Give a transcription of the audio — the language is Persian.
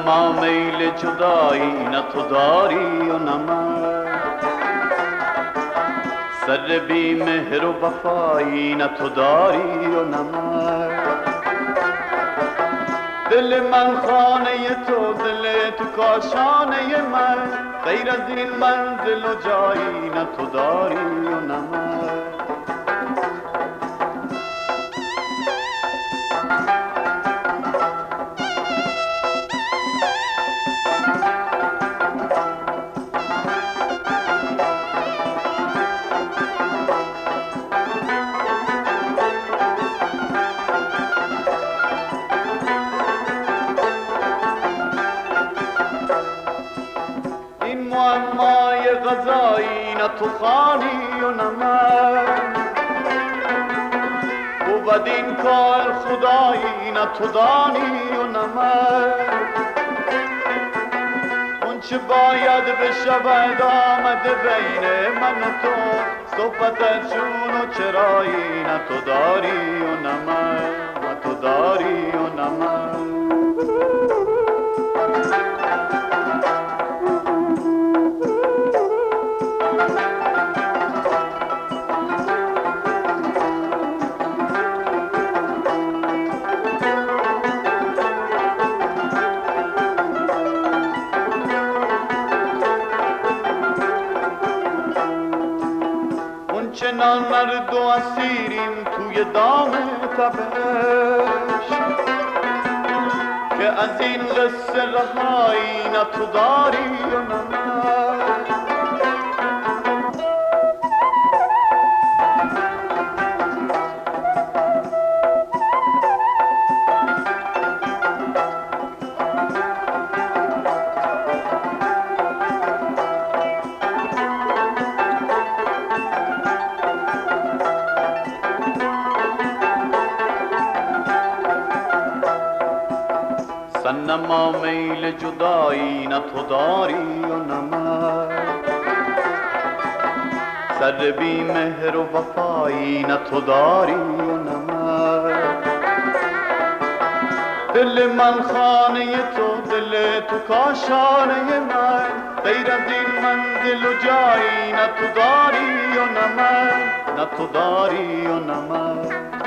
صنما میل جدایی نه تو داری و نه من، سر بی مهر و وفایی نه تو داری و نه من. دل من خانه تو، دل تو کاشانه من، غیر از این منزل و جایی نه تو داری و نه من. معمای غذایی نه تو خانی و نه من، بود این کار خدایی نه تو دانی و نه من. اون چه باید بشود آمده بین من و تو، صحبت چون و چرایی نه تو داری و نه من، نه تو داری و نه من. چنان مرد و اسیریم توی دام تبش، که از این قصه رهایی نه تو داری و نه من. صنما میل جدایی نه تو داری و نه من، سر بی مهر و وفایی نه تو داری و نه من. دل من خانه تو، دل تو کاشانه من، غیر از این منزل و جایی نه تو داری و نه من، نه تو داری و نه من.